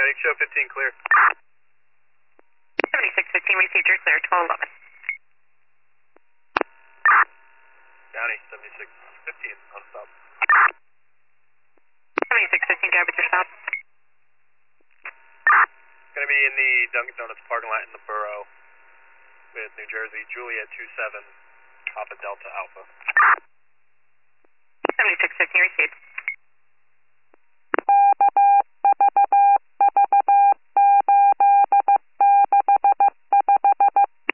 show 15 clear. 7615 received your clear, 1211. County 7615 on stop. 7615, drive with your stop. Going to be in the Dunkin' Donuts parking lot in the borough with New Jersey, Juliet 27, Papa Delta Alpha.